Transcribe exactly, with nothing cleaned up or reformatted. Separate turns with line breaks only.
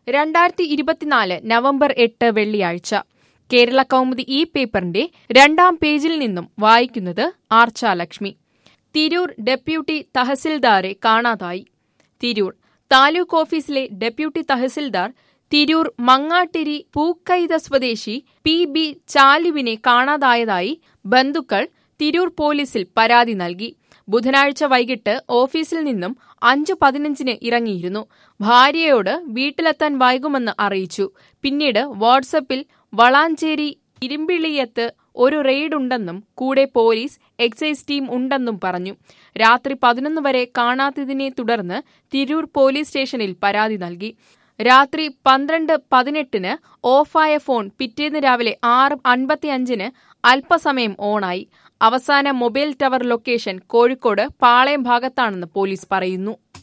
രണ്ടായിരത്തി ഇരുപത്തിനാല് നവംബർ എട്ട് വെള്ളിയാഴ്ച കേരള കൗമുദി ഈ പേപ്പറിന്റെ രണ്ടാം പേജിൽ നിന്നും വായിക്കുന്നത് ആർച്ചാലക്ഷ്മി. തിരൂർ ഡെപ്യൂട്ടി തഹസിൽദാരെ കാണാതായി. തിരൂർ താലൂക്ക് ഓഫീസിലെ ഡെപ്യൂട്ടി തഹസിൽദാർ തിരൂർ മങ്ങാട്ടിരി പൂക്കൈത സ്വദേശി പി ബി ചാലുവിനെ കാണാതായതായി ബന്ധുക്കൾ തിരൂർ പോലീസിൽ പരാതി നൽകി. ബുധനാഴ്ച വൈകിട്ട് ഓഫീസിൽ നിന്നും അഞ്ചു പതിനഞ്ചിന് ഇറങ്ങിയിരുന്നു. ഭാര്യയോട് വീട്ടിലെത്താൻ വൈകുമെന്ന് അറിയിച്ചു. പിന്നീട് വാട്സപ്പിൽ വളാഞ്ചേരി ഇരുമ്പിളിയത്ത് ഒരു റെയ്ഡുണ്ടെന്നും കൂടെ പോലീസ് എക്സൈസ് ടീം ഉണ്ടെന്നും പറഞ്ഞു. രാത്രി പതിനൊന്ന് വരെ കാണാത്തതിനെ തുടർന്ന് തിരൂർ പോലീസ് സ്റ്റേഷനിൽ പരാതി നൽകി. രാത്രി പന്ത്രണ്ട് പതിനെട്ടിന് ഓഫായ ഫോൺ പിറ്റേന്ന് രാവിലെ ആറ് അൻപത്തിയഞ്ചിന് അല്പസമയം ഓണായി. അവസാന mobile tower location Kozhikode Palayam ഭാഗത്താണെന്ന് പോലീസ് പറയുന്നു.